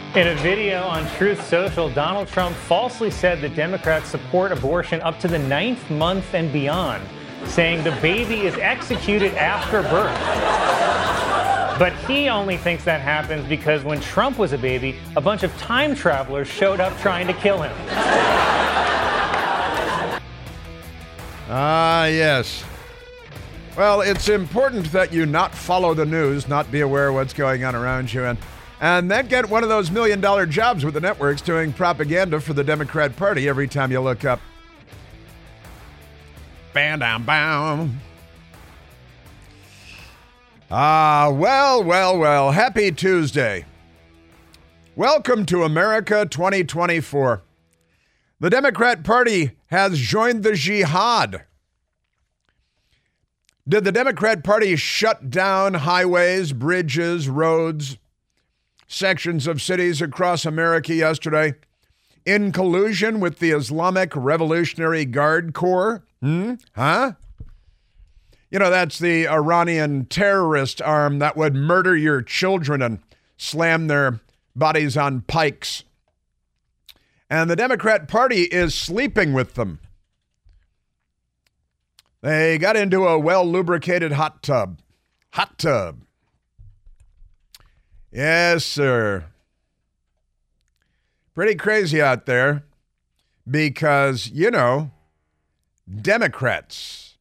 In a video on Truth Social, Donald Trump falsely said that Democrats support abortion up to the 9th month and beyond, saying the baby is executed after birth. But he only thinks that happens because when Trump was a baby, a bunch of time travelers showed up trying to kill him. Yes. Well, it's important that you not follow the news, not be aware of what's going on around you, and then get one of those $1 million jobs with the networks doing propaganda for the Democrat Party every time you look up. Bam, bam, bam. Well. Happy Tuesday. Welcome to America 2024. The Democrat Party has joined the jihad. Did the Democrat Party shut down highways, bridges, roads, sections of cities across America yesterday in collusion with the Islamic Revolutionary Guard Corps? Huh? You know, that's the Iranian terrorist arm that would murder your children and slam their bodies on pikes. And the Democrat Party is sleeping with them. They got into a well-lubricated hot tub. Hot tub. Yes, sir. Pretty crazy out there because, you know, Democrats.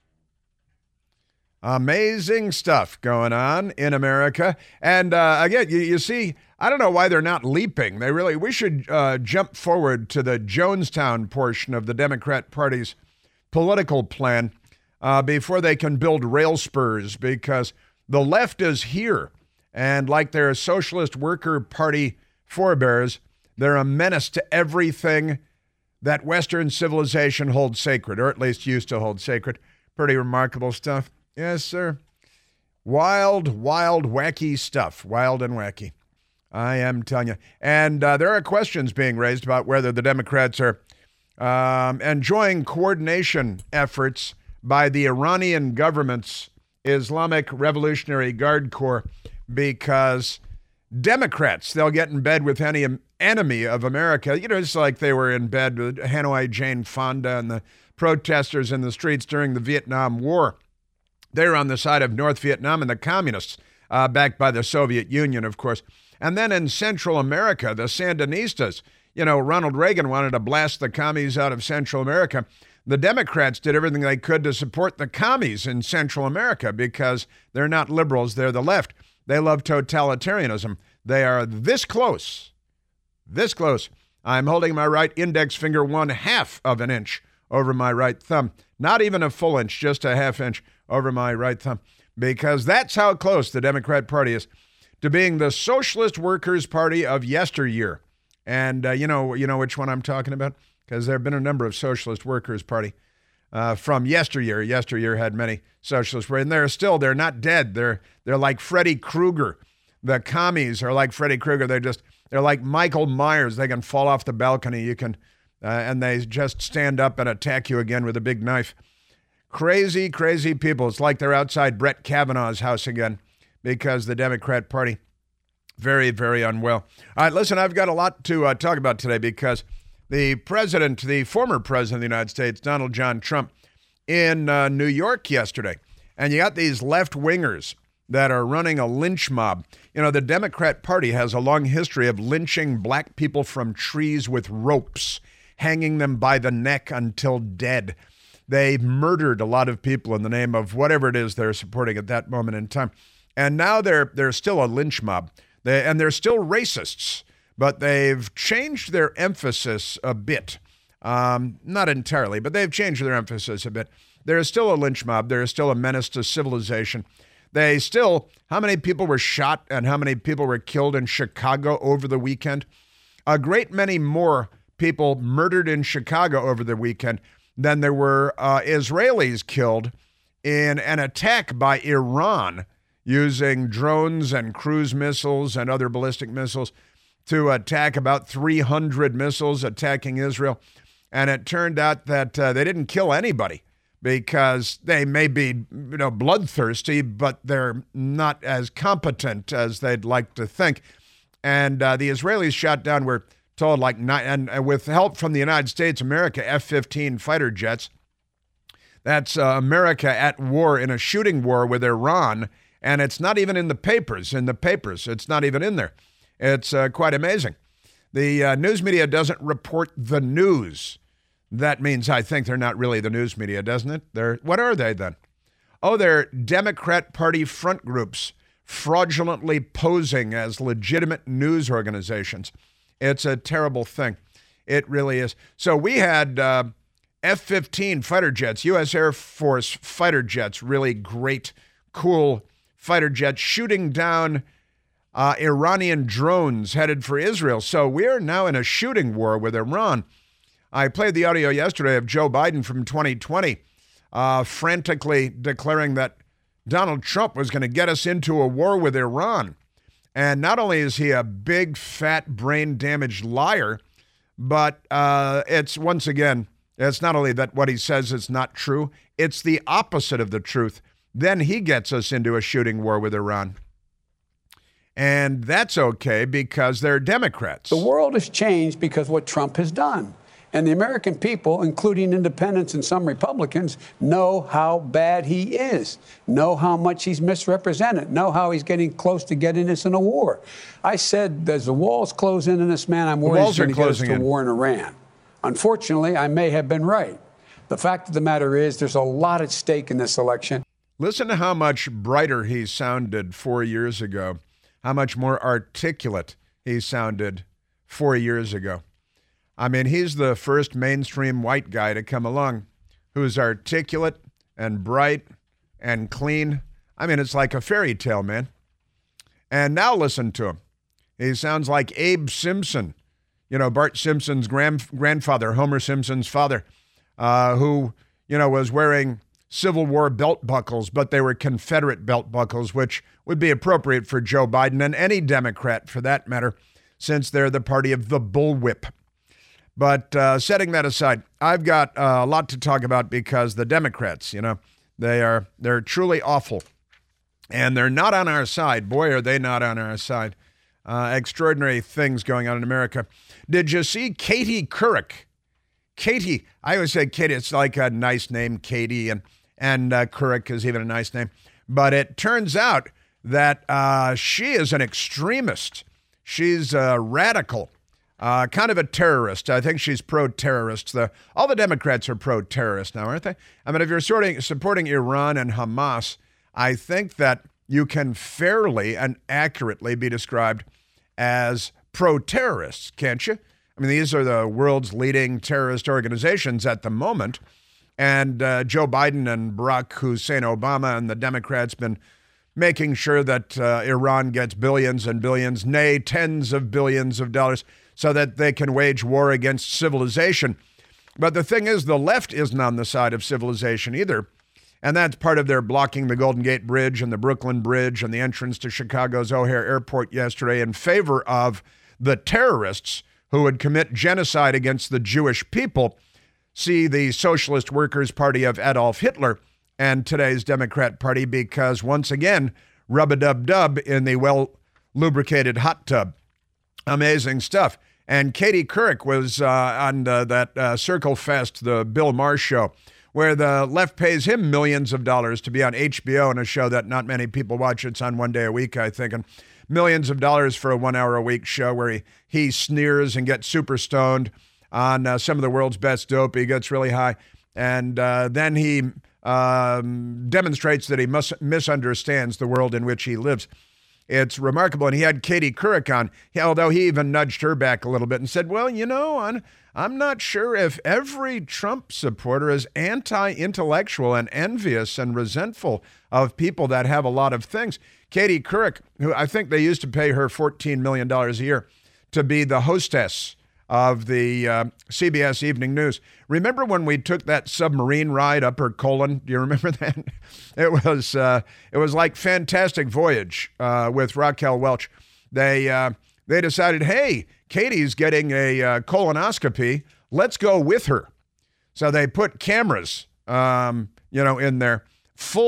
Amazing stuff going on in America. And again, you see, I don't know why they're not leaping. We should jump forward to the Jonestown portion of the Democrat Party's political plan before they can build rail spurs, because the left is here. And like their Socialist Worker Party forebears, they're a menace to everything that Western civilization holds sacred, or at least used to hold sacred. Pretty remarkable stuff. Yes, sir. Wild, wacky stuff. Wild and wacky. I am telling you. And there are questions being raised about whether the Democrats are enjoying coordination efforts by the Iranian government's Islamic Revolutionary Guard Corps, because Democrats, they'll get in bed with any enemy of America. You know, it's like they were in bed with Hanoi Jane Fonda and the protesters in the streets during the Vietnam War. They were on the side of North Vietnam and the communists, backed by the Soviet Union, of course. And then in Central America, the Sandinistas, you know, Ronald Reagan wanted to blast the commies out of Central America. The Democrats did everything they could to support the commies in Central America because they're not liberals, they're the left. They love totalitarianism. They are this close. This close. I'm holding my right index finger 1/2 of an inch over my right thumb. Not even a full inch, just a 1/2 inch over my right thumb. Because that's how close the Democrat Party is to being the Socialist Workers' Party of yesteryear. And you know which one I'm talking about? Because there have been a number of Socialist Workers' Party from yesteryear. Yesteryear had many socialists, and they're not dead. They're like Freddy Krueger. The commies are like Freddy Krueger. They're like Michael Myers. They can fall off the balcony. And they just stand up and attack you again with a big knife. Crazy, crazy people. It's like they're outside Brett Kavanaugh's house again, because the Democrat Party, very, very unwell. All right, listen, I've got a lot to talk about today, because the former president of the United States, Donald John Trump, in New York yesterday. And you got these left-wingers that are running a lynch mob. You know, the Democrat Party has a long history of lynching black people from trees with ropes, hanging them by the neck until dead. They murdered a lot of people in the name of whatever it is they're supporting at that moment in time. And now they're still a lynch mob. They're still racists, but they've changed their emphasis a bit. Not entirely, but they've changed their emphasis a bit. They're still a lynch mob. They're still a menace to civilization. How many people were shot and how many people were killed in Chicago over the weekend? A great many more people murdered in Chicago over the weekend than there were Israelis killed in an attack by Iran using drones and cruise missiles and other ballistic missiles to attack about 300 missiles attacking Israel. And it turned out that they didn't kill anybody because they may be, bloodthirsty, but they're not as competent as they'd like to think. And the Israelis shot down, we're told, like nine, and with help from the United States, America, F-15 fighter jets. That's America at war in a shooting war with Iran, and it's not even in the papers. It's not even in there. It's quite amazing. The news media doesn't report the news. That means I think they're not really the news media, doesn't it? What are they then? Oh, they're Democrat Party front groups fraudulently posing as legitimate news organizations. It's a terrible thing. It really is. So we had F-15 fighter jets, U.S. Air Force fighter jets, really great, cool fighter jets shooting down Iranian drones headed for Israel. So we're now in a shooting war with Iran. I played the audio yesterday of Joe Biden from 2020 frantically declaring that Donald Trump was going to get us into a war with Iran. And not only is he a big, fat, brain-damaged liar, but it's, once again, it's not only that what he says is not true, it's the opposite of the truth. Then he gets us into a shooting war with Iran. And that's okay because they're Democrats. The world has changed because of what Trump has done. And the American people, including independents and some Republicans, know how bad he is, know how much he's misrepresented, know how he's getting close to getting us in a war. I said, as the walls close in on this man, I'm worried he's going to get us to war in Iran. Unfortunately, I may have been right. The fact of the matter is there's a lot at stake in this election. Listen to how much brighter he sounded 4 years ago, how much more articulate he sounded 4 years ago. I mean, he's the first mainstream white guy to come along who's articulate and bright and clean. I mean, it's like a fairy tale, man. And now listen to him. He sounds like Abe Simpson, you know, Bart Simpson's grandfather, Homer Simpson's father, who, you know, was wearing Civil War belt buckles, but they were Confederate belt buckles, which would be appropriate for Joe Biden and any Democrat for that matter, since they're the party of the bullwhip. But setting that aside, I've got a lot to talk about because the Democrats, you know, they're truly awful. And they're not on our side. Boy, are they not on our side. Extraordinary things going on in America. Did you see Katie Couric? Katie, I always say Katie, it's like a nice name, Katie, and Couric is even a nice name. But it turns out that she is an extremist. She's a radical. Kind of a terrorist. I think she's pro-terrorist. All the Democrats are pro-terrorist now, aren't they? I mean, if you're supporting Iran and Hamas, I think that you can fairly and accurately be described as pro-terrorists, can't you? I mean, these are the world's leading terrorist organizations at the moment. And Joe Biden and Barack Hussein Obama and the Democrats been making sure that Iran gets billions and billions, nay, tens of billions of dollars, so that they can wage war against civilization. But the thing is, the left isn't on the side of civilization either. And that's part of their blocking the Golden Gate Bridge and the Brooklyn Bridge and the entrance to Chicago's O'Hare Airport yesterday in favor of the terrorists who would commit genocide against the Jewish people. See the Socialist Workers' Party of Adolf Hitler and today's Democrat Party because, once again, rub-a-dub-dub in the well-lubricated hot tub. Amazing stuff. And Katie Couric was on that Circle Fest, the Bill Maher show, where the left pays him millions of dollars to be on HBO in a show that not many people watch. It's on one day a week, I think, and millions of dollars for a 1 hour a week show where he sneers and gets super stoned on some of the world's best dope. He gets really high. And then he demonstrates that he misunderstands the world in which he lives. It's remarkable. And he had Katie Couric on, although he even nudged her back a little bit and said, well, you know, I'm not sure if every Trump supporter is anti-intellectual and envious and resentful of people that have a lot of things. Katie Couric, who I think they used to pay her $14 million a year to be the hostess of the CBS Evening News. Remember when we took that submarine ride up her colon? Do you remember that? It was like Fantastic Voyage with Raquel Welch. They decided, hey, Katie's getting a colonoscopy. Let's go with her. So they put cameras, in there,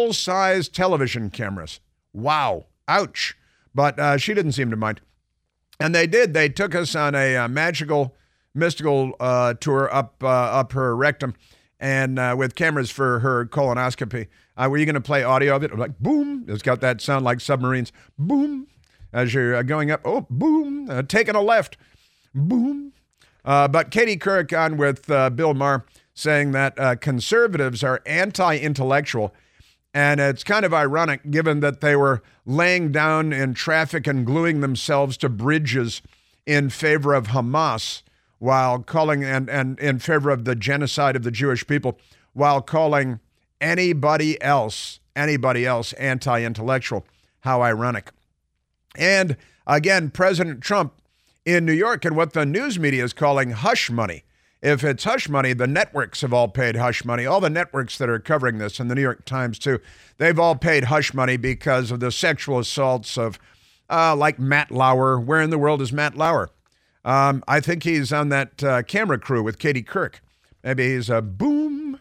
full-size television cameras. Wow. Ouch. But she didn't seem to mind. And they did. They took us on a mystical tour up her rectum, and with cameras for her colonoscopy. Were you going to play audio of it? Like, boom. It's got that sound like submarines. Boom. As you're going up. Oh, boom. Taking a left. Boom. But Katie Couric on with Bill Maher saying that conservatives are anti-intellectual. And it's kind of ironic given that they were laying down in traffic and gluing themselves to bridges in favor of Hamas while calling, and in favor of the genocide of the Jewish people, while calling anybody else anti-intellectual. How ironic. And again, President Trump in New York and what the news media is calling hush money. If it's hush money, the networks have all paid hush money. All the networks that are covering this, and the New York Times too, they've all paid hush money because of the sexual assaults of like Matt Lauer. Where in the world is Matt Lauer? I think he's on that camera crew with Katie Couric. Maybe he's a boom.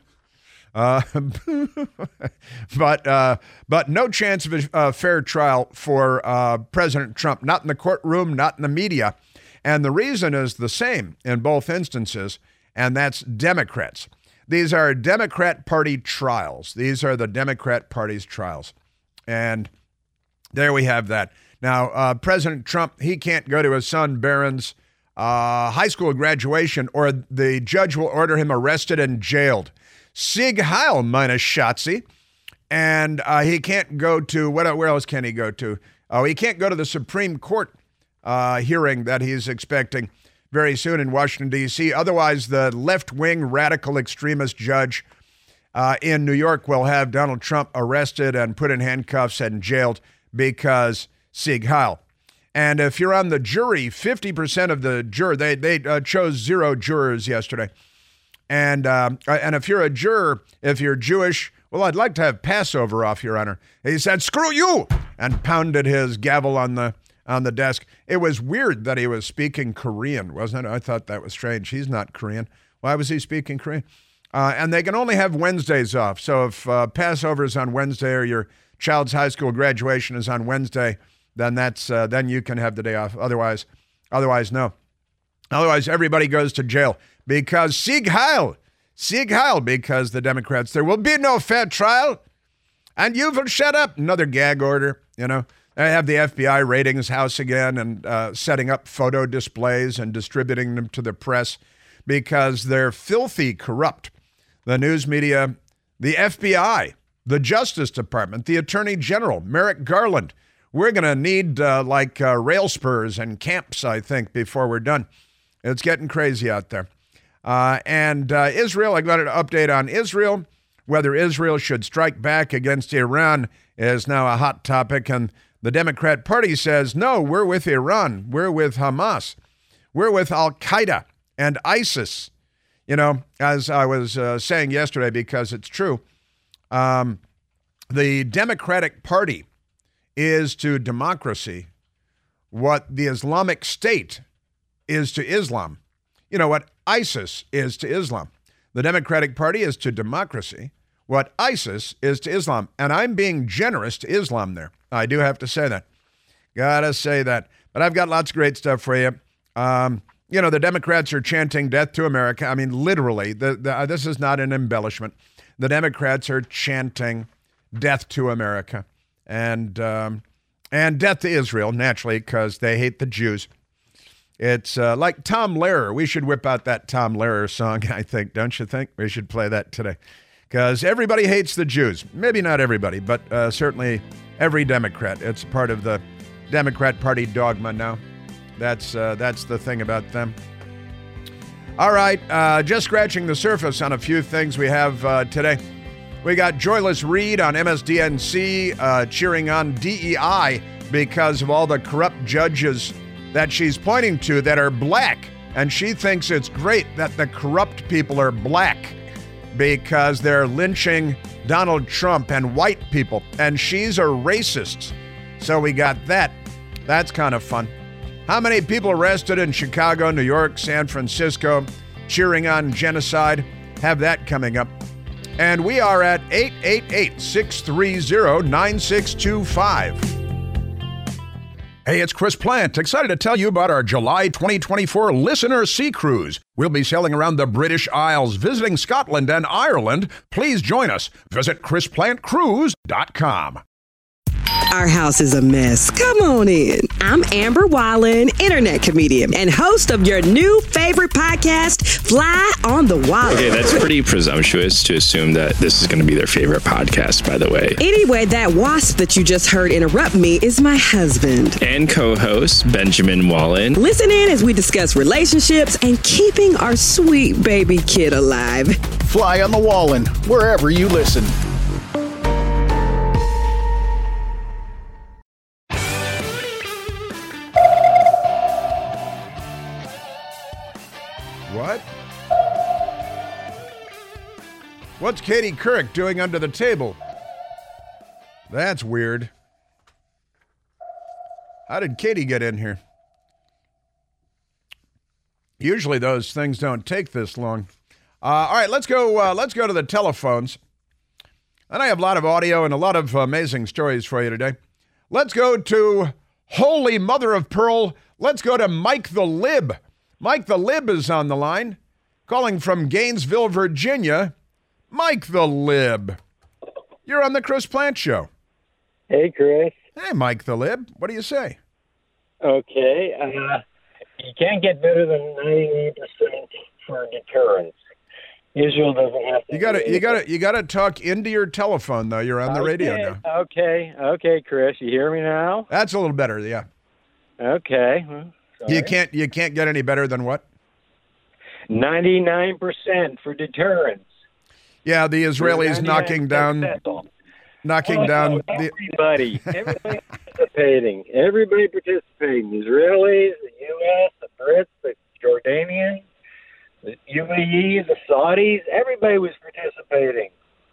But no chance of a fair trial for President Trump, not in the courtroom, not in the media. And the reason is the same in both instances, and that's Democrats. These are Democrat Party trials. These are the Democrat Party's trials. And there we have that. Now, President Trump, he can't go to his son Barron's high school graduation, or the judge will order him arrested and jailed. Sieg Heil, meine Schatzi. And he can't go to, where else can he go to? Oh, he can't go to the Supreme Court hearing that he's expecting very soon in Washington, D.C. Otherwise, the left-wing radical extremist judge in New York will have Donald Trump arrested and put in handcuffs and jailed because Sieg Heil. And if you're on the jury, 50% of the juror, they chose 0 jurors yesterday. And if you're a juror, if you're Jewish, well, I'd like to have Passover off, Your Honor. He said, screw you, and pounded his gavel on the desk. It was weird that he was speaking Korean, wasn't it? I thought that was strange. He's not Korean. Why was he speaking Korean? And they can only have Wednesdays off. So if Passover is on Wednesday or your child's high school graduation is on Wednesday, then then you can have the day off. Otherwise, no. Otherwise, everybody goes to jail because Sieg Heil, because the Democrats, there will be no fair trial, and you will shut up. Another gag order, you know. They have the FBI raiding his house again and setting up photo displays and distributing them to the press because they're filthy corrupt. The news media, the FBI, the Justice Department, the Attorney General, Merrick Garland. We're going to need rail spurs and camps, I think, before we're done. It's getting crazy out there. And Israel, I got an update on Israel. Whether Israel should strike back against Iran is now a hot topic. And the Democrat Party says, no, we're with Iran. We're with Hamas. We're with Al-Qaeda and ISIS. You know, as I was saying yesterday, because it's true, the Democratic Party is to democracy what the Islamic State is to Islam. You know, what ISIS is to Islam. The Democratic Party is to democracy what ISIS is to Islam. And I'm being generous to Islam there. I do have to say that. Gotta say that. But I've got lots of great stuff for you. You know, the Democrats are chanting death to America. I mean, literally, this is not an embellishment. The Democrats are chanting death to America and death to Israel, naturally, because they hate the Jews. It's like Tom Lehrer. We should whip out that Tom Lehrer song, I think. Don't you think? We should play that today. Because everybody hates the Jews. Maybe not everybody, but certainly every Democrat. It's part of the Democrat Party dogma now. That's the thing about them. All right, just scratching the surface on a few things we have today. We got Joyless Reed on MSDNC cheering on DEI because of all the corrupt judges that she's pointing to that are black. And she thinks it's great that the corrupt people are black because they're lynching Donald Trump and white people. And she's a racist. So we got that. That's kind of fun. How many people arrested in Chicago, New York, San Francisco, cheering on genocide? Have that coming up. And we are at 888-630-9625. Hey, it's Chris Plant. Excited to tell you about our July 2024 Listener Sea Cruise. We'll be sailing around the British Isles, visiting Scotland and Ireland. Please join us. Visit ChrisPlantCruise.com. Our house is a mess. Come on in. I'm Amber Wallen, internet comedian and host of your new favorite podcast, Fly on the Wall. Okay, that's pretty presumptuous to assume that this is going to be their favorite podcast, by the way. Anyway, that wasp that you just heard interrupt me is my husband. And co-host, Benjamin Wallen. Listen in as we discuss relationships and keeping our sweet baby kid alive. Fly on the Wallen, wherever you listen. What? What's Katie Couric doing under the table? That's weird. How did Katie get in here? Usually those things don't take this long. All right, let's go to the telephones. And I have a lot of audio and a lot of amazing stories for you today. Let's go to Holy Mother of Pearl. Let's go to Mike the Lib. Mike the Lib is on the line, calling from Gainesville, Virginia. Mike the Lib. You're on the Chris Plant Show. Hey, Chris. Hey, Mike the Lib. What do you say? Okay. You can't get better than 98% for deterrence. Israel doesn't have to. You gotta talk into your telephone though. You're on the radio now. Okay, Chris. You hear me now? That's a little better. Yeah. Okay. You can't get any better than what? 99% for deterrence. Yeah, the Israelis knocking down everybody participating. Everybody participating. The Israelis, the U.S., the Brits, the Jordanians, the UAE, the Saudis. Everybody was participating.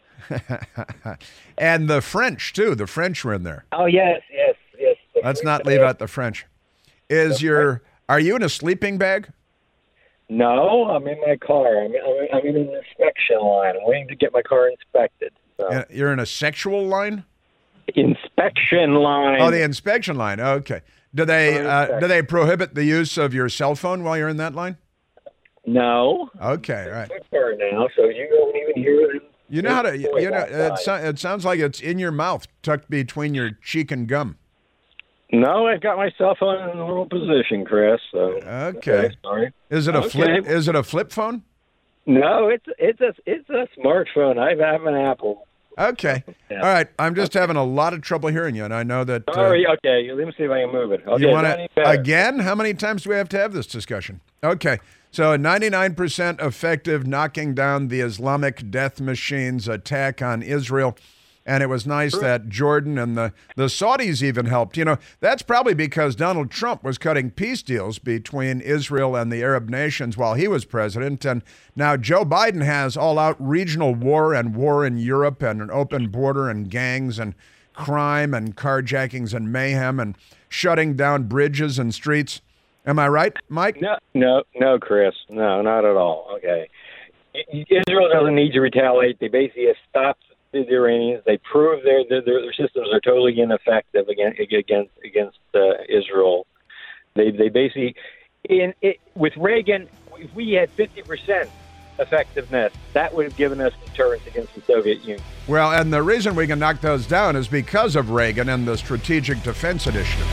And the French too. The French were in there. Oh yes. Let's not leave out the French. Are you in a sleeping bag? No, I'm in my car. I'm in an inspection line. I'm waiting to get my car inspected. So. You're in a sexual line? Inspection line. Oh, the inspection line. Okay. Do they prohibit the use of your cell phone while you're in that line? No. Okay, all right. It's car now, so you don't even hear them. You know how to. It sounds like it's in your mouth, tucked between your cheek and gum. No, I've got my cell phone in a normal position, Chris. So okay. Sorry. Is it a flip? Is it a flip phone? No, it's a smartphone. I have an Apple. Okay. Yeah. All right. I'm just having a lot of trouble hearing you, and I know that. Sorry. Okay. Let me see if I can move it. Okay. You want to again? How many times do we have to have this discussion? Okay. So a 99% effective knocking down the Islamic death machine's attack on Israel. And it was nice that Jordan and the Saudis even helped. You know, that's probably because Donald Trump was cutting peace deals between Israel and the Arab nations while he was president. And now Joe Biden has all-out regional war and war in Europe and an open border and gangs and crime and carjackings and mayhem and shutting down bridges and streets. Am I right, Mike? No, Chris. No, not at all. Okay. Israel doesn't need to retaliate. They basically have stopped the Iranians. They prove their systems are totally ineffective against Israel. They basically with Reagan, if we had 50% effectiveness, that would have given us deterrence against the Soviet Union. Well, and the reason we can knock those down is because of Reagan and the Strategic Defense Initiative.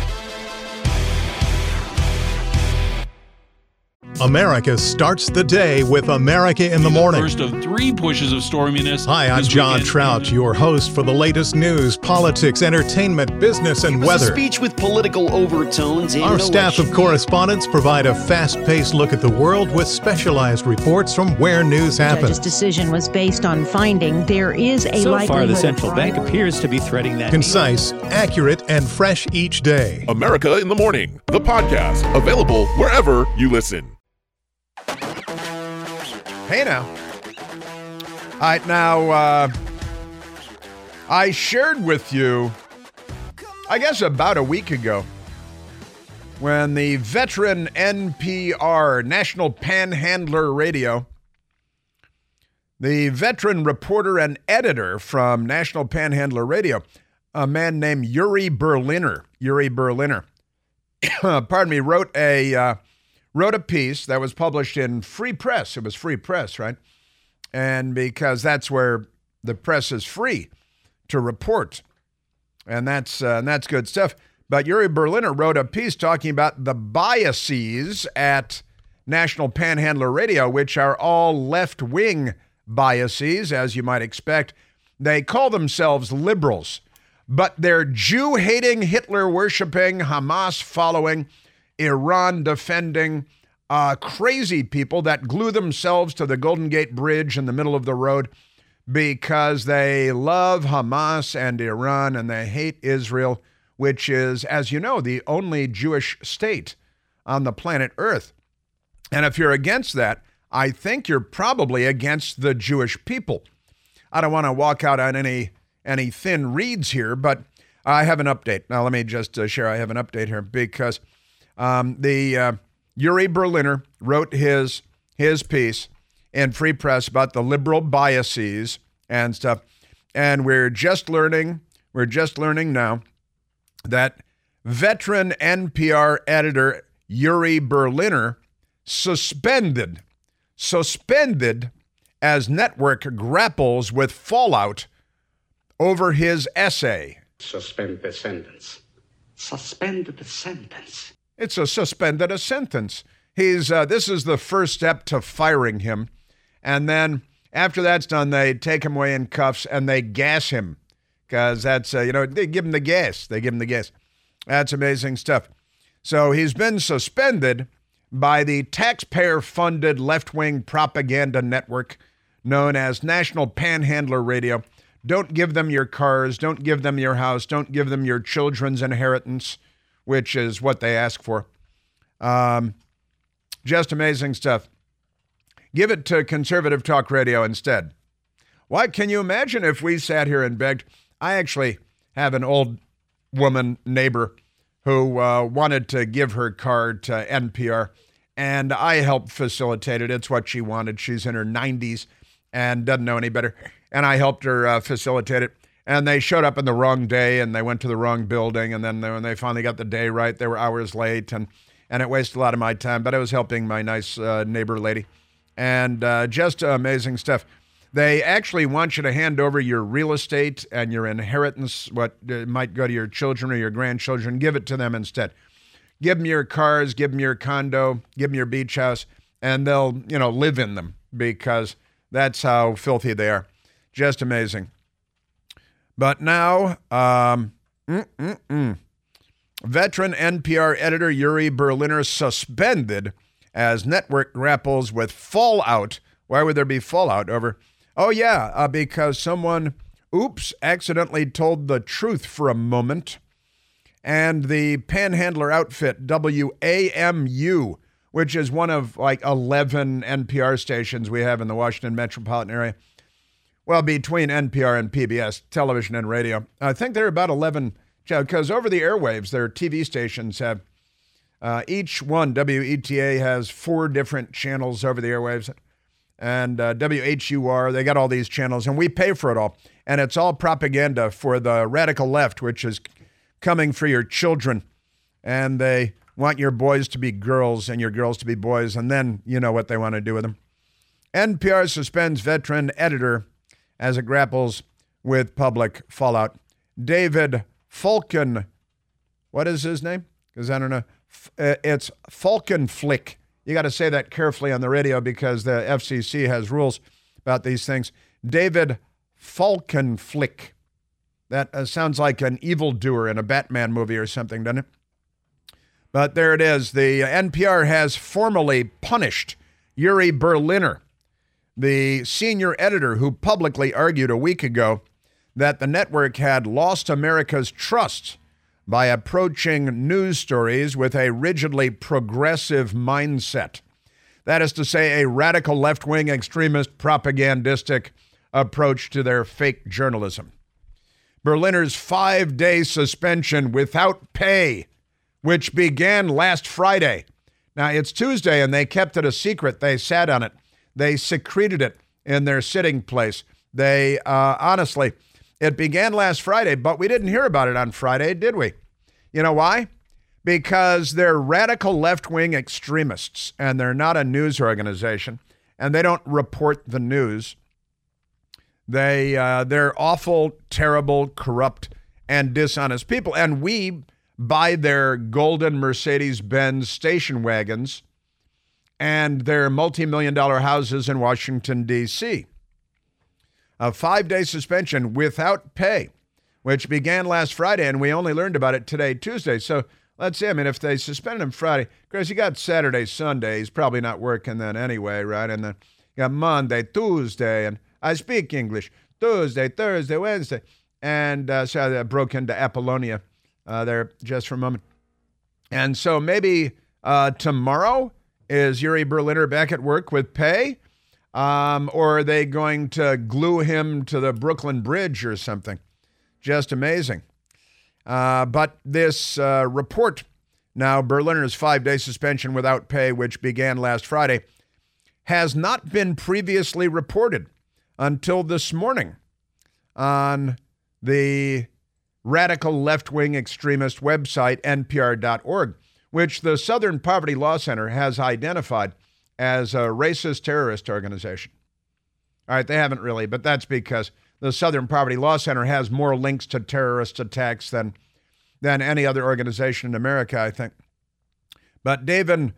America starts the day with America in the Morning. First of 3 pushes of storminess. Hi, I'm John Trout, your host for the latest news, politics, entertainment, business, and weather. A speech with political overtones. Our staff of correspondents provide a fast-paced look at the world with specialized reports from where news happens. The judge's decision was based on finding there is a likelihood. So far, the central bank appears to be threading that. Concise, accurate, and fresh each day. America in the Morning, the podcast, available wherever you listen. Hey now. All right, now, I shared with you, I guess about a week ago, when the veteran NPR, National Panhandler Radio, the veteran reporter and editor from National Panhandler Radio, a man named Yuri Berliner, wrote a piece that was published in Free Press. It was Free Press, right? And because that's where the press is free to report. And that's good stuff. But Yuri Berliner wrote a piece talking about the biases at National Panhandler Radio, which are all left-wing biases, as you might expect. They call themselves liberals, but they're Jew-hating, Hitler-worshiping, Hamas-following, Iran-defending, crazy people that glue themselves to the Golden Gate Bridge in the middle of the road because they love Hamas and Iran and they hate Israel, which is, as you know, the only Jewish state on the planet Earth. And if you're against that, I think you're probably against the Jewish people. I don't want to walk out on any thin reeds here, but I have an update. Now, let me just share I have an update here because Yuri Berliner wrote his piece in Free Press about the liberal biases and stuff. And we're just learning now that veteran NPR editor Yuri Berliner suspended as network grapples with fallout over his essay. Suspend the sentence. Suspend the sentence. It's suspended a sentence. This is the first step to firing him. And then after that's done, they take him away in cuffs and they gas him. Because that's, they give him the gas. That's amazing stuff. So he's been suspended by the taxpayer-funded left-wing propaganda network known as National Panhandler Radio. Don't give them your cars. Don't give them your house. Don't give them your children's inheritance, which is what they ask for. Just amazing stuff. Give it to conservative talk radio instead. Why, can you imagine if we sat here and begged? I actually have an old woman neighbor who wanted to give her card to NPR, and I helped facilitate it. It's what she wanted. She's in her 90s and doesn't know any better. And I helped her facilitate it. And they showed up on the wrong day, and they went to the wrong building. And then when they finally got the day right, they were hours late, and it wasted a lot of my time. But I was helping my nice neighbor lady. And just amazing stuff. They actually want you to hand over your real estate and your inheritance, what might go to your children or your grandchildren. Give it to them instead. Give them your cars, give them your condo, give them your beach house, and they'll, live in them because that's how filthy they are. Just amazing. But now, veteran NPR editor Yuri Berliner suspended as network grapples with fallout. Why would there be fallout over? Oh, yeah, because someone, accidentally told the truth for a moment. And the panhandler outfit, WAMU, which is one of 11 NPR stations we have in the Washington metropolitan area. Well, between NPR and PBS, television and radio. I think there are about 11, because over the airwaves, their TV stations have, each one, WETA has 4 different channels over the airwaves. And WHUR, they got all these channels, and we pay for it all. And it's all propaganda for the radical left, which is coming for your children. And they want your boys to be girls and your girls to be boys, and then you know what they want to do with them. NPR suspends veteran editor as it grapples with public fallout. David Falken, what is his name? Because I don't know. It's Falkenflik. You got to say that carefully on the radio because the FCC has rules about these things. David Falkenflik. That sounds like an evildoer in a Batman movie or something, doesn't it? But there it is. The NPR has formally punished Yuri Berliner, the senior editor who publicly argued a week ago that the network had lost America's trust by approaching news stories with a rigidly progressive mindset. That is to say, a radical left-wing extremist propagandistic approach to their fake journalism. Berliner's 5-day suspension without pay, which began last Friday. Now, it's Tuesday, and they kept it a secret. They sat on it. They secreted it in their sitting place. They, honestly, it began last Friday, but we didn't hear about it on Friday, did we? You know why? because they're radical left-wing extremists, and they're not a news organization, and they don't report the news. They're awful, terrible, corrupt, and dishonest people, and we buy their golden Mercedes-Benz station wagons and their multi-million-dollar houses in Washington, D.C. A 5-day suspension without pay, which began last Friday, and we only learned about it today, Tuesday. So let's see. I mean, if they suspended him Friday, because you got Saturday, Sunday, he's probably not working then anyway, right? And then you got Monday, Tuesday, and I speak English, Tuesday, Thursday, Wednesday. And so I broke into Apollonia there just for a moment. And so maybe tomorrow is Yuri Berliner back at work with pay? Or are they going to glue him to the Brooklyn Bridge or something? Just amazing. But this report, now Berliner's 5-day suspension without pay, which began last Friday, has not been previously reported until this morning on the radical left-wing extremist website, NPR.org, which the Southern Poverty Law Center has identified as a racist terrorist organization. All right, they haven't really, but that's because the Southern Poverty Law Center has more links to terrorist attacks than any other organization in America, I think. But David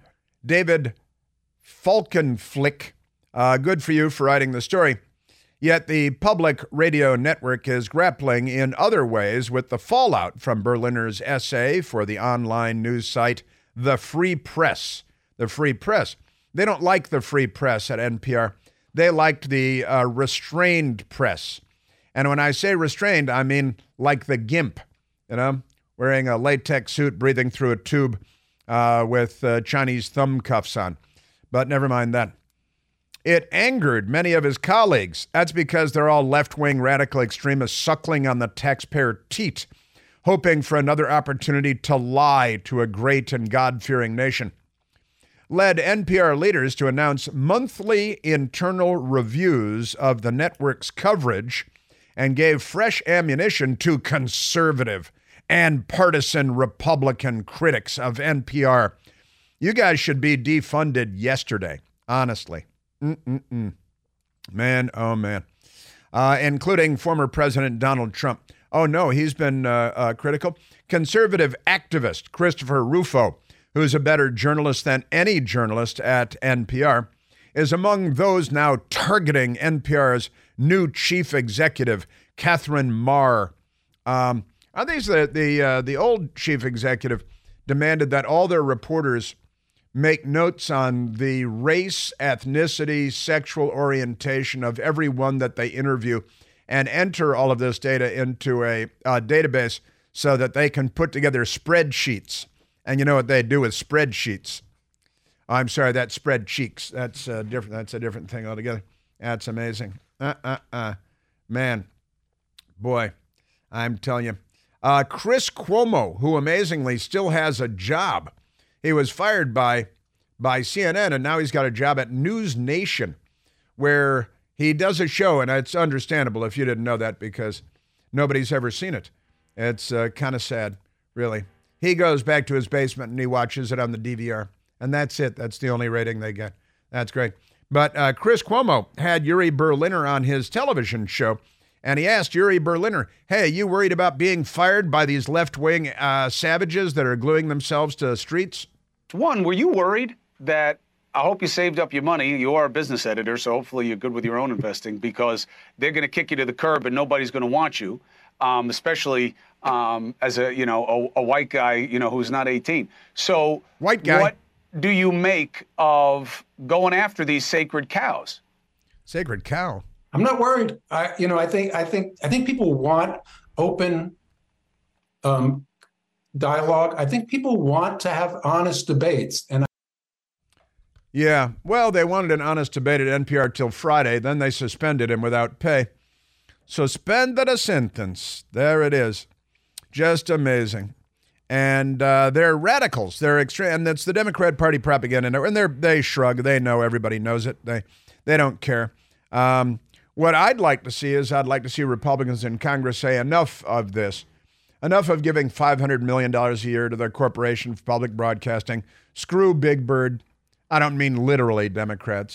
Falkenflik, good for you for writing the story. Yet the public radio network is grappling in other ways with the fallout from Berliner's essay for the online news site, The Free Press. The Free Press. They don't like the Free Press at NPR. They liked the restrained press. And when I say restrained, I mean like the GIMP, wearing a latex suit, breathing through a tube with Chinese thumb cuffs on. But never mind that. It angered many of his colleagues. That's because they're all left-wing radical extremists suckling on the taxpayer teat, hoping for another opportunity to lie to a great and God-fearing nation. Led NPR leaders to announce monthly internal reviews of the network's coverage and gave fresh ammunition to conservative and partisan Republican critics of NPR. You guys should be defunded yesterday, honestly. Man, oh man. Including former President Donald Trump. Oh no, he's been critical. Conservative activist Christopher Rufo, who's a better journalist than any journalist at NPR, is among those now targeting NPR's new chief executive, Catherine Marr. Are these the old chief executive demanded that all their reporters make notes on the race, ethnicity, sexual orientation of everyone that they interview and enter all of this data into a database so that they can put together spreadsheets. And you know what they do with spreadsheets? I'm sorry, that's spreadsheets. That's different. That's a different thing altogether. That's amazing. Man, boy, I'm telling you. Chris Cuomo, who amazingly still has a job. He was fired by CNN, and now he's got a job at News Nation, where he does a show, and it's understandable if you didn't know that because nobody's ever seen it. It's kind of sad, really. He goes back to his basement and he watches it on the DVR, and that's it. That's the only rating they get. That's great. But Chris Cuomo had Yuri Berliner on his television show, and he asked Yuri Berliner, hey, you worried about being fired by these left-wing savages that are gluing themselves to the streets? One, were you worried that, I hope you saved up your money. You are a business editor, so hopefully you're good with your own investing, because they're going to kick you to the curb and nobody's going to want you, especially as a white guy, who's not 18. So white guy. What do you make of going after these sacred cows? Sacred cow. I'm not worried. I think people want open dialogue. I think people want to have honest debates. Yeah, well, they wanted an honest debate at NPR till Friday. Then they suspended him without pay. Suspended a sentence. There it is. Just amazing. And they're radicals. They're extreme, and that's the Democrat Party propaganda. And they shrug. They know. Everybody knows it. They don't care. What I'd like to see is Republicans in Congress say enough of this. Enough of giving $500 million a year to the Corporation for Public Broadcasting. Screw Big Bird. I don't mean literally Democrats,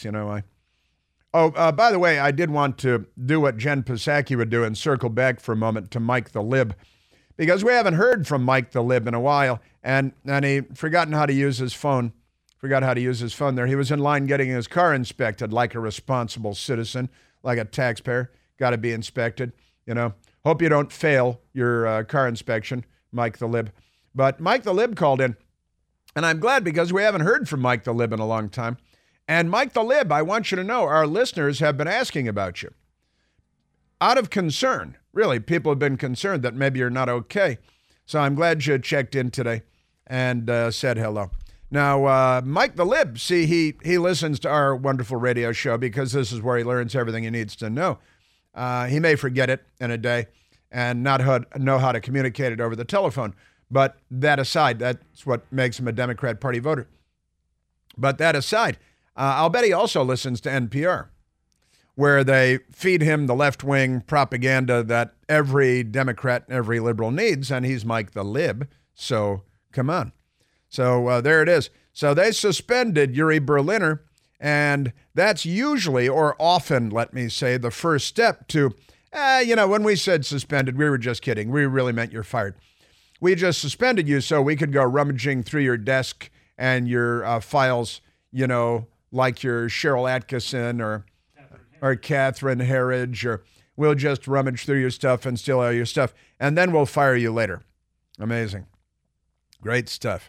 by the way, I did want to do what Jen Psaki would do and circle back for a moment to Mike the Lib, because we haven't heard from Mike the Lib in a while, and he forgotten how to use his phone. Forgot how to use his phone there. He was in line getting his car inspected like a responsible citizen, like a taxpayer. Got to be inspected, Hope you don't fail your car inspection, Mike the Lib. But Mike the Lib called in, and I'm glad because we haven't heard from Mike the Lib in a long time. And Mike the Lib, I want you to know, our listeners have been asking about you. Out of concern, really, people have been concerned that maybe you're not okay. So I'm glad you checked in today and said hello. Now, Mike the Lib, see, he listens to our wonderful radio show because this is where he learns everything he needs to know. He may forget it in a day and not know how to communicate it over the telephone. But that aside, that's what makes him a Democrat Party voter. But that aside, I'll bet he also listens to NPR, where they feed him the left-wing propaganda that every Democrat and every liberal needs, and he's Mike the Lib, so come on. So there it is. So they suspended Yuri Berliner, and that's usually, or often, let me say, the first step to, when we said suspended, we were just kidding. We really meant you're fired. We just suspended you so we could go rummaging through your desk and your files, like your Cheryl Atkinson or Catherine Herridge, or we'll just rummage through your stuff and steal all your stuff, and then we'll fire you later. Amazing. Great stuff.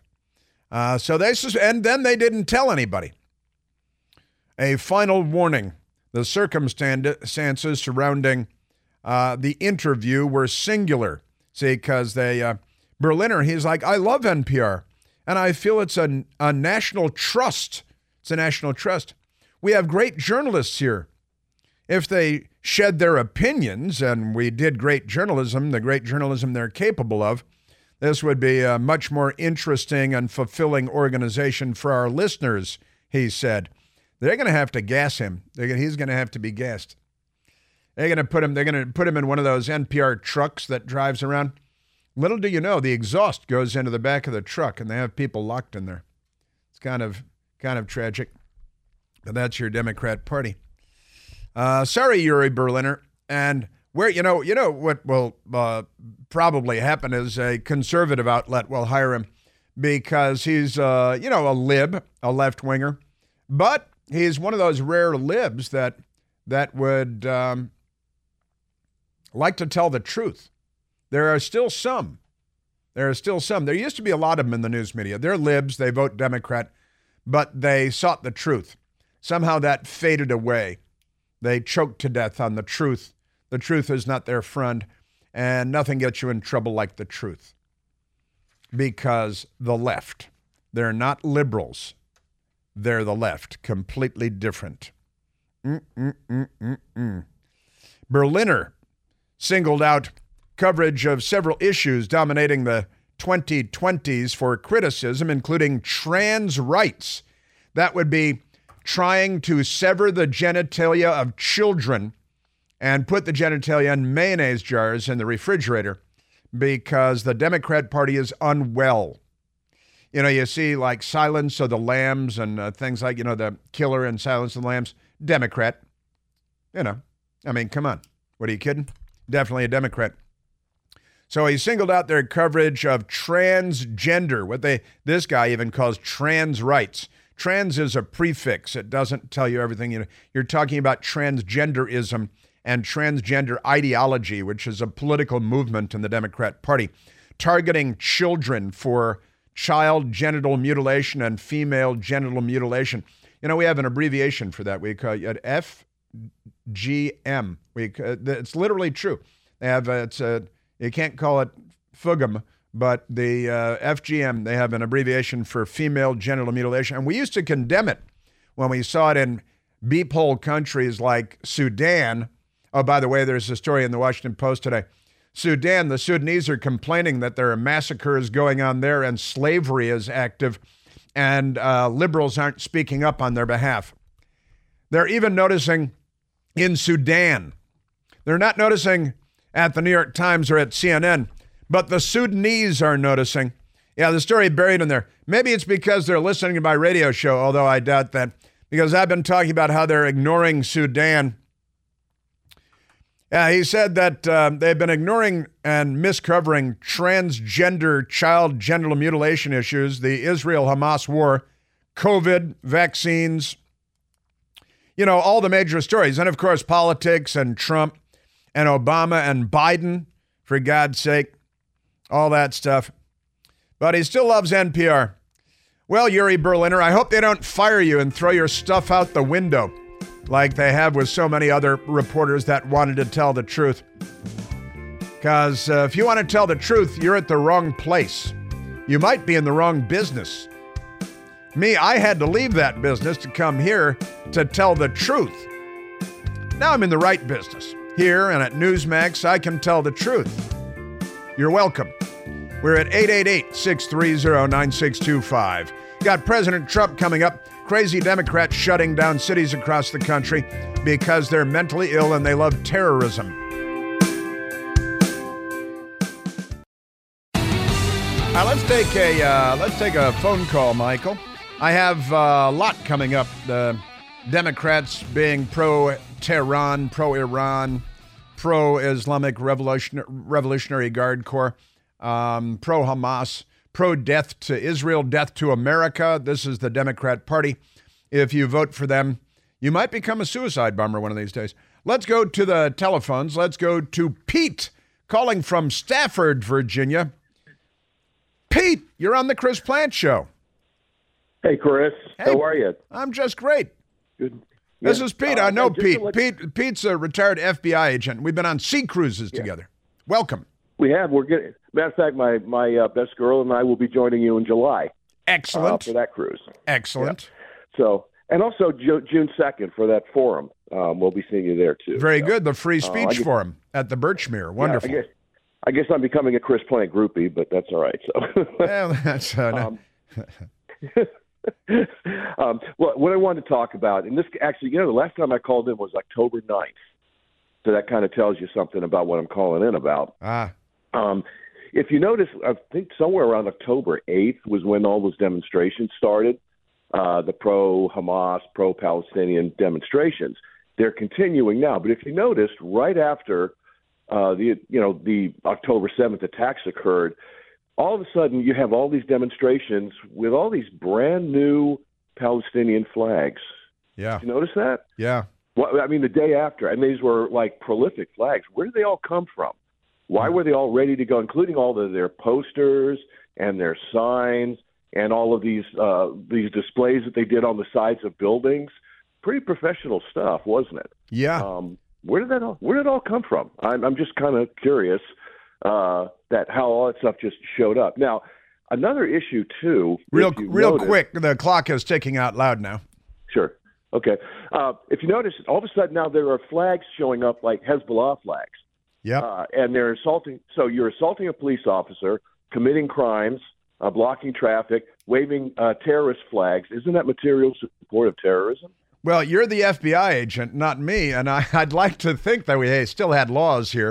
And then they didn't tell anybody. A final warning. The circumstances surrounding the interview were singular. See, because Berliner, he's like, I love NPR, and I feel it's a national trust. It's a national trust. We have great journalists here. If they shed their opinions, and we did great journalism, the great journalism they're capable of, this would be a much more interesting and fulfilling organization for our listeners, he said. They're going to have to gas him. He's going to have to be gassed. They're going to put him in one of those NPR trucks that drives around. Little do you know, the exhaust goes into the back of the truck, and they have people locked in there. It's kind of tragic, but that's your Democrat Party. Sorry, Yuri Berliner. And where what will probably happen is a conservative outlet will hire him because he's a lib, a left winger, but he's one of those rare libs that would like to tell the truth. There are still some. There used to be a lot of them in the news media. They're libs. They vote Democrat, but they sought the truth. Somehow that faded away. They choked to death on the truth. The truth is not their friend, and nothing gets you in trouble like the truth. Because the left, they're not liberals. They're the left, completely different. Berliner singled out coverage of several issues dominating the 2020s for criticism, including trans rights. That would be trying to sever the genitalia of children and put the genitalia in mayonnaise jars in the refrigerator because the Democrat Party is unwell. You see like Silence of the Lambs and things like, the killer in Silence of the Lambs, Democrat. Come on. What, are you kidding? Definitely a Democrat. So he singled out their coverage of transgender, what this guy even calls trans rights. Trans is a prefix. It doesn't tell you everything. You're talking about transgenderism and transgender ideology, which is a political movement in the Democrat Party, targeting children for child genital mutilation and female genital mutilation. We have an abbreviation for that. We call it FGM. It's literally true. They have you can't call it FUGM, but the FGM, they have an abbreviation for female genital mutilation. And we used to condemn it when we saw it in beephole countries like Sudan. Oh, by the way, there's a story in the Washington Post today. Sudan, the Sudanese are complaining that there are massacres going on there and slavery is active, and liberals aren't speaking up on their behalf. They're even noticing in Sudan. They're not noticing at the New York Times or at CNN, But the Sudanese are noticing. Yeah, the story buried in there. Maybe it's because they're listening to my radio show, although I doubt that, because I've been talking about how they're ignoring Sudan. He said that they've been ignoring and miscovering transgender child genital mutilation issues, the Israel-Hamas war, COVID, vaccines, all the major stories. And, of course, politics and Trump and Obama and Biden, for God's sake, all that stuff. But he still loves NPR. Well, Yuri Berliner, I hope they don't fire you and throw your stuff out the window like they have with so many other reporters that wanted to tell the truth. Because if you want to tell the truth, you're at the wrong place. You might be in the wrong business. Me, I had to leave that business to come here to tell the truth. Now I'm in the right business. Here and at Newsmax, I can tell the truth. You're welcome. We're at 888-630-9625. Got President Trump coming up. Crazy Democrats shutting down cities across the country because they're mentally ill and they love terrorism. Let's take a phone call, Michael. I have a lot coming up. The Democrats being pro-Tehran, pro-Iran, pro-Islamic Revolutionary Guard Corps, pro-Hamas, pro-death to Israel, death to America. This is the Democrat Party. If you vote for them, you might become a suicide bomber one of these days. Let's go to the telephones. Let's go to Pete, calling from Stafford, Virginia. Pete, you're on the Chris Plante Show. Hey, Chris. Hey, how are you? I'm just great. Good. This is Pete. I know Pete. Pete's a retired FBI agent. We've been on sea cruises together. Welcome. We have. We're getting. Matter of fact, my best girl and I will be joining you in July. Excellent. For that cruise. Excellent. Yeah. So, and also June 2nd for that forum. We'll be seeing you there too. Very good. The free speech forum at the Birchmere. Wonderful. Yeah, I guess I'm becoming a Chris Plante groupie, but that's all right. So. Well, that's what I wanted to talk about, and this actually, the last time I called in was October 9th. So that kind of tells you something about what I'm calling in about. If you notice, I think somewhere around October 8th was when all those demonstrations started, the pro-Hamas, pro-Palestinian demonstrations. They're continuing now. But if you noticed, right after the October 7th attacks occurred, all of a sudden you have all these demonstrations with all these brand new Palestinian flags. Yeah. Did you notice that? Yeah. Well, I mean, the day after, and these were like prolific flags. Where did they all come from? Why were they all ready to go, including all of their posters and their signs and all of these displays that they did on the sides of buildings? Pretty professional stuff, wasn't it? Yeah. Where did it all come from? I'm just kind of curious that how all that stuff just showed up. Now, another issue too. Real quick, the clock is ticking out loud now. Sure. Okay. If you notice, all of a sudden now there are flags showing up like Hezbollah flags. Yeah. And they're assaulting. So you're assaulting a police officer, committing crimes, blocking traffic, waving terrorist flags. Isn't that material support of terrorism? Well, you're the FBI agent, not me, and I'd like to think that we still had laws here.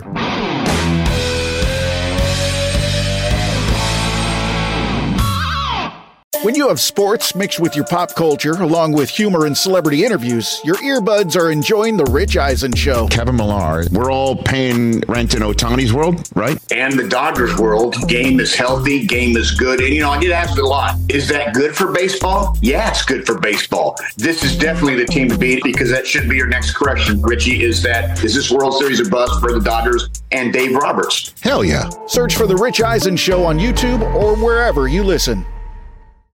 When you have sports mixed with your pop culture, along with humor and celebrity interviews, your earbuds are enjoying The Rich Eisen Show. Kevin Millar, we're all paying rent in Ohtani's world, right? And the Dodgers world, game is healthy, game is good. And, I get asked a lot, is that good for baseball? Yeah, it's good for baseball. This is definitely the team to beat because that should be your next question, Richie, is this World Series a bust for the Dodgers and Dave Roberts? Hell yeah. Search for The Rich Eisen Show on YouTube or wherever you listen.